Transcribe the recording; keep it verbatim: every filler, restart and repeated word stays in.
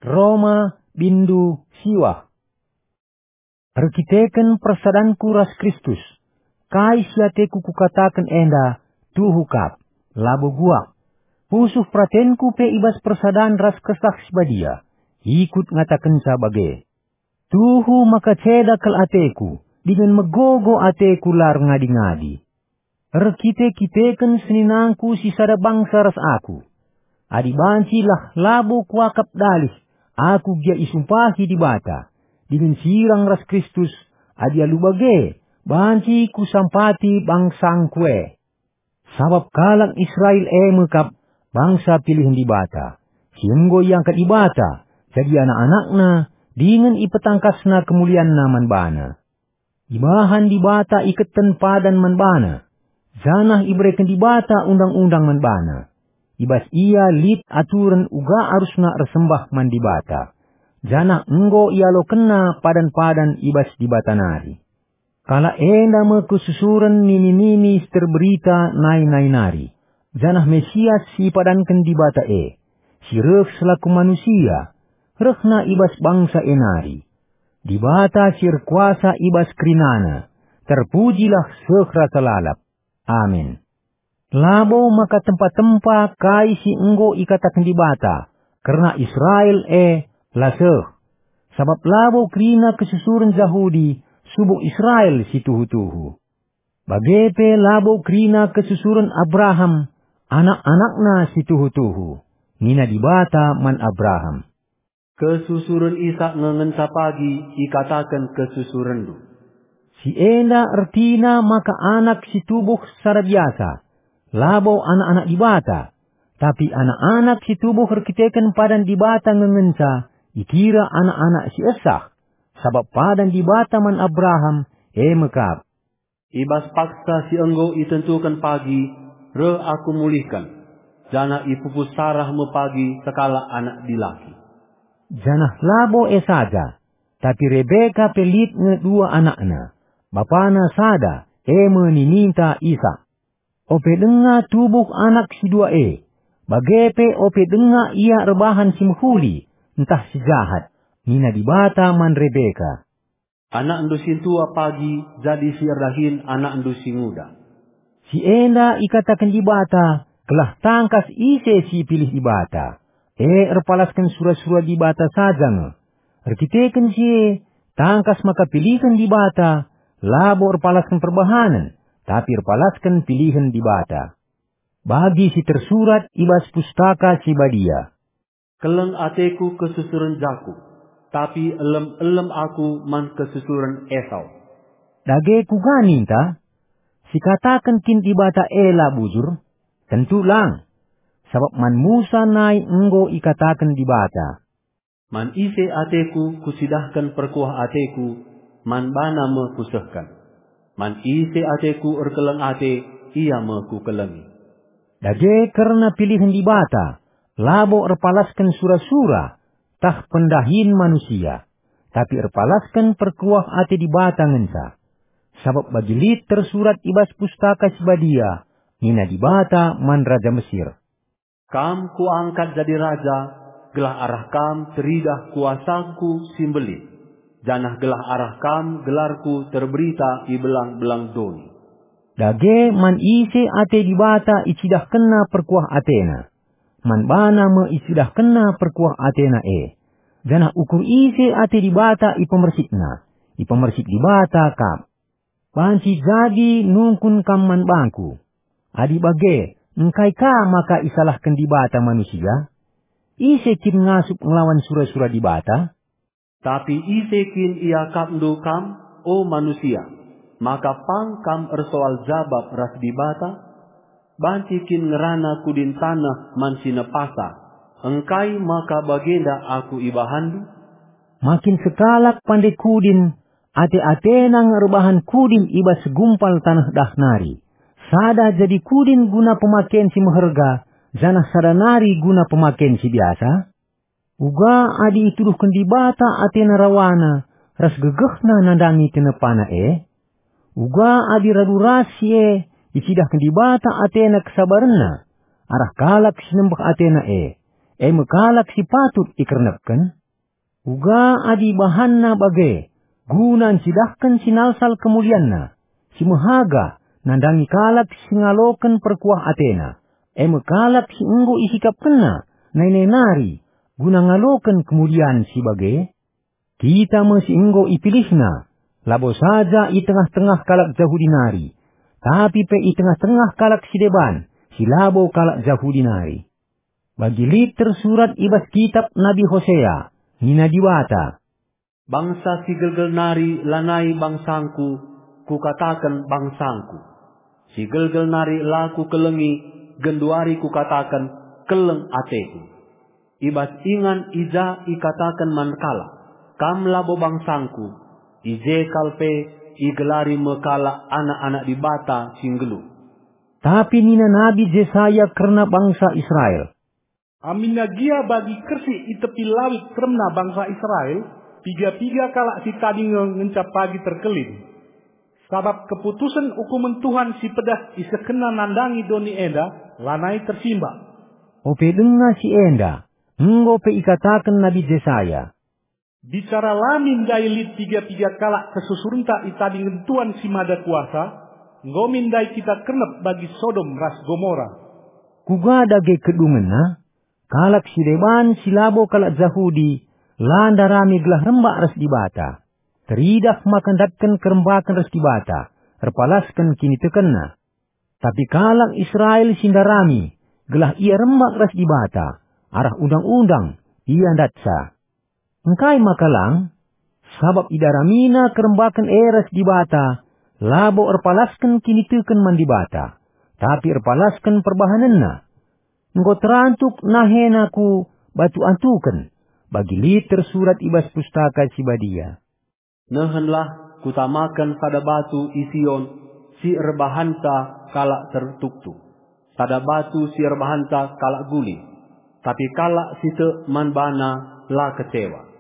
Roma bindu siwah. Arkiteken persadanku ras Kristus. Kai siateku kukatakan enda tuhukap. Labo guak. Pusuh pratenku pe ibas persadan ras kesah sibadia. Ikut ngatakan sabage. Tuhu maka ceda kal ateku. Dengan megogo ateku lar ngadi-ngadi. Arkite-kiteken seninangku sisada bangsa ras aku. Adi bancilah labo kuakap dalih. Aku gia isumpahi di bata. Dengan sirang ras Kristus. Adi alubage. Banci ku sampati bangsang kue. Sabab kalang Israel e mekap. Bangsa pilihan di bata. Sienggo yang kat di bata. Jadi anak-anakna. Dengan ipetangkasna kemulian man bana. Ibahan di bata iketen padan man bana. Zanah ibreken di bata undang-undang man bana. Ibas ia lit aturan uga arusna resembah man di bata. Jana enggo ia lo kena padan-padan ibas di bata nari. Kala enda me kesusuran nini-nini terberita nai-nai nari. Janah Mesias si padankan di bata e. Si reh selaku manusia. Rehna ibas bangsa enari. Di bata sir kuasa ibas krinana. Terpujilah sekrasa lalap. Amin. Labo maka tempat-tempat kai si enggo ikatakan di bata. Karena Israel e laseh. Sabab labo krina kesusuran Yahudi. Subuh Israel si tuhu-tuhu. Bagepe labo krina kesusuran Abraham. Anak-anakna si tuhu-tuhu. Nina di bata man Abraham. Kesusuran Isa ngengensa pagi ikatakan kesusuran lu. Si enda ertina maka anak si tubuh secara biasa. Labo anak-anak di bata. Tapi anak-anak si tubuh rekitekan padan di bata ngengensa. Ikira anak-anak si esah. Sabab padan di bata man Abraham. E mekap. Ibas paksa si enggo itentukan pagi. Re aku mulihkan. Jana ipupus sarah me pagi sekala anak dilaki. Janah labo e saja. Tapi Rebeka pelit nge dua anakna. Bapana sada. E meniminta Isa. Ope denga tubuh anak si dua e. Bagepe ope denga ia rebahan si mehuli. Entah si jahat. Nina di bata man Rebeka. Anak endusin tua pagi jadi si erdahin anak endusin muda. Si enda ikatakan di bata. Kelah tangkas ise si pilih di bata. E erpalaskan surah-surah di bata saja nge. Erkitekan si e. Tangkas maka pilihkan di bata. Labo erpalaskan perbahanan. Tapi erpalaskan pilihan di bata. Bagi si tersurat ibas pustaka si badia. Keleng ateku kesusuran Jakub. Tapi elem-elem aku man kesusuran Esau. Dage ku ganinta. Si katakan kin di bata ela bujur. Tentu lang. Sabab man Musa nai enggo ikatakan di bata. Man ise ateku kusidahkan perkuah ateku. Man bana me kusehkan. Man ise ateku erkeleng ate. Ia me ku kelengi. Dage karena pilihan di bata. Labo erpalaskan surah-surah. Tah pendahin manusia. Tapi erpalaskan perkuah ate di bata ngensa. Sabab bajelit tersurat ibas pustaka sibadia. Nina di bata man Raja Mesir. Kam ku angkat jadi raja. Gelah arah kam teridah kuasaku simbelit. Janah gelah arah kam gelarku terberita i belang-belang doni. Dage man ise ate di bata icidah kena perkuah atena. Man bana me icidah kena perkuah atena e. Janah ukur ise ate di bata i pemersikna. I pemersik di bata kam. Banci jadi nungkun kam man bangku. Adi bage, engkai ka maka isalahkan di bata manusia? Ise kin ngasup ngelawan surah-surah di bata? Tapi ise kin ia kamdu kam, o manusia. Maka pang kam ersoal jabab ras di bata? Banci kin ngerana kudin tanah mansina pasa. Engkai maka bagenda aku ibahandu? Makin sekalak pandai kudin, ate-ate nang rebahan kudin iba segumpal tanah dahnari. Sada jadi kudin guna pemakaian si meherga, janah sada nari guna pemakaian si biasa. Uga adi ituduhkan di bata ate narawana, ras gegehna nandangi tenepana e. Uga adi radu rasi e, icidahkan di bata ate na kesabaranna, arah kalak sinembah ate na e. E mekalak si patut ikernepken. Uga adi bahanna bage. Gunan sidahkan sinalsal kemulianna. Si mehaga nandangi kalak singaloken perkuah Athena. E mekalak si enggo isikap kena. Nainai nari. Guna ngaloken kemulian si bage. Kita masih enggo ipilihna. Labo saja i tengah-tengah kalak Yahudi nari. Tapi pe i tengah-tengah kalak si deban. Si labo kalak Yahudi nari. Bagi liter surat ibas kitab Nabi Hosea. Nina diwata. Bangsa si gelgel nari lanai bangsangku. Ku katakan bangsangku. Si gelgel nari laku kelengi. Genduari ku katakan keleng ateku. Ibas ingan iza ikatakan mankala. Kam labo bangsangku. Ije kalpe igelari mekala anak-anak di bata singgelu. Tapi nina Nabi Jesaya kerna bangsa Israel. Aminna gia bagi kersi itepi lawit kerna bangsa Israel. Piga-piga kalak si tadi ngencap pagi terkelin. Sabab keputusan hukuman Tuhan si pedas isekena nandangi doni enda. Lanai tersimbak. Ope dengar si enda. Enggo pe ikatakan Nabi Jesaya. Bicara lamin dailit tiga-tiga kalak kesusurunta itadi ngentuan si mada kuasa, ngomindai kita kenep bagi Sodom ras Gomora. Kuga dage kedungena, kalak si deban silabo kalak Yahudi, landa rami gelah rembak ras dibata. Teridak makan datkan kerembakan ras dibata, terpalaskan kini tekena. Tapi kalak Israel sindarami, gelah ia rembak ras dibata, arah undang-undang, ia datsa. Engkai makalang, sabab idaramina kerembakan eras di bata, labo erpalaskan kini teken man di bata, tapi erpalaskan perbahanenna. Engkau terantuk nahenaku batu antuken, bagi liter surat ibas pustaka si badia. Nehenlah kutamakan pada batu Ision, si erbahanta kalak tertuktuk. Pada batu si erbahanta kalak guli, tapi kalak site manbana la kecewa.